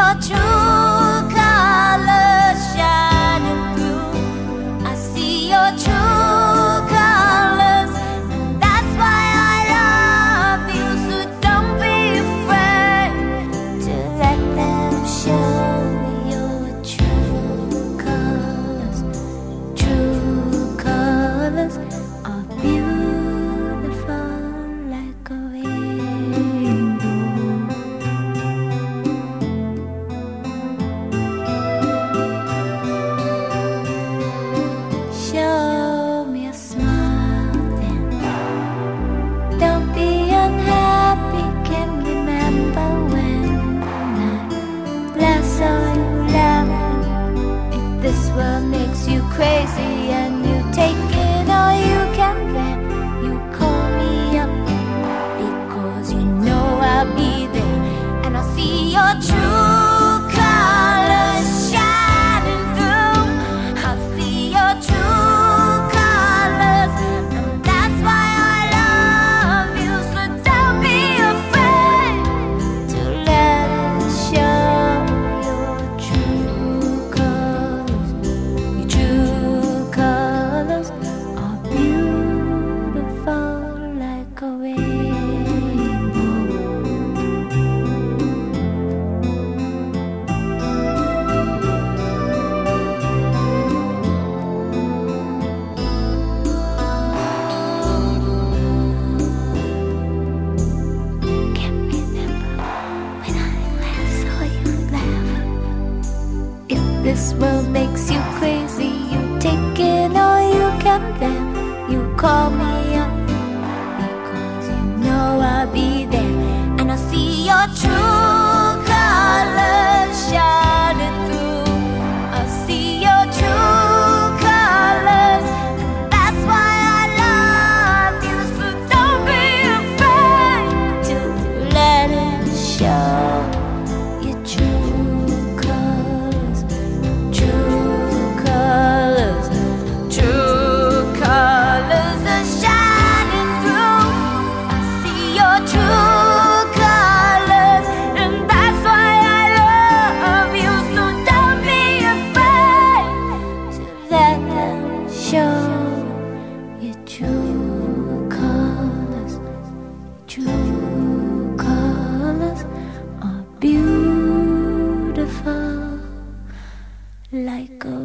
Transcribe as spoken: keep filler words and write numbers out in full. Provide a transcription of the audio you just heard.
your true colors shining through. I see your true colors, and that's why I love you. So don't be afraid to let them show your true colors. True colors are beautiful like a rainbow. Show me a smile then. Don't be unhappy. Can remember when I last saw you laughing. If this world makes you crazy and you take it all you can, then you call me up, because you know I'll be there, and I'll see your true colors shining through. I'll see your true colors, and that's why I love you. So don't be afraid to let it show your true colors. Your true colors are beautiful like a rainbow. Can remember when I last saw you laugh. If this world makes you crazy, you take it all you can, then you call me up, because you know I'll be there, and I'll see your true colors shining through. I'll see your true colors, and that's why I love you. So don't be afraid to let it show your true colors. True colors, true colors are shining through. I see your true colors, and that's why I love you. So don't be afraid to let them show your true colors. True colors are beautiful like a